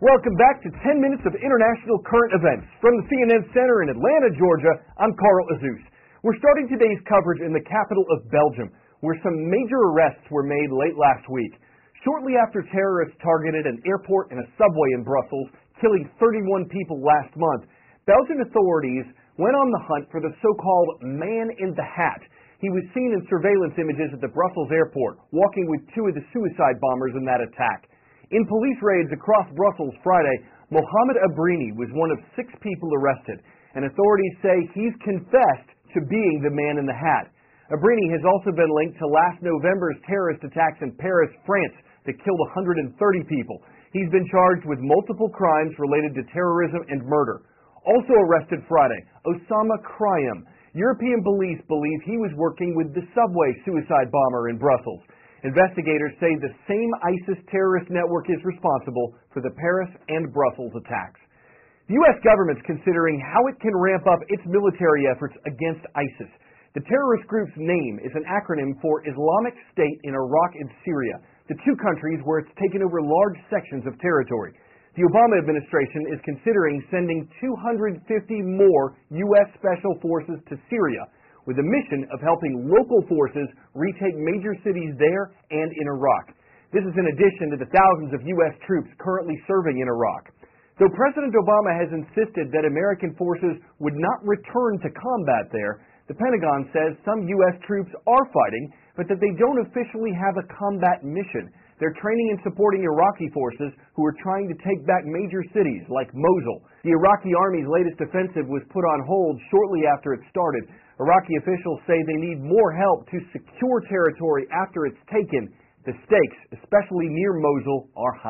Welcome back to 10 minutes of international current events. From the CNN Center in Atlanta, Georgia, I'm Carl Azuz. We're starting today's coverage in the capital of Belgium, where some major arrests were made late last week. Shortly after terrorists targeted an airport and a subway in Brussels, killing 31 people last month, Belgian authorities went on the hunt for the so-called man in the hat. He was seen in surveillance images at the Brussels airport, walking with two of the suicide bombers in that attack. In police raids across Brussels Friday, Mohamed Abrini was one of 6 people arrested, and authorities say he's confessed to being the man in the hat. Abrini has also been linked to last November's terrorist attacks in Paris, France, that killed 130 people. He's been charged with multiple crimes related to terrorism and murder. Also arrested Friday, Osama Krayem. European police believe he was working with the subway suicide bomber in Brussels. Investigators say the same ISIS terrorist network is responsible for the Paris and Brussels attacks. The U.S. government's considering how it can ramp up its military efforts against ISIS. The terrorist group's name is an acronym for Islamic State in Iraq and Syria, the 2 countries where it's taken over large sections of territory. The Obama administration is considering sending 250 more U.S. Special Forces to Syria, with a mission of helping local forces retake major cities there and in Iraq. This is in addition to the thousands of U.S. troops currently serving in Iraq. Though President Obama has insisted that American forces would not return to combat there, the Pentagon says some U.S. troops are fighting, but that they don't officially have a combat mission. They're training and supporting Iraqi forces who are trying to take back major cities like Mosul. The Iraqi army's latest offensive was put on hold shortly after it started. Iraqi officials say they need more help to secure territory after it's taken. The stakes, especially near Mosul, are high.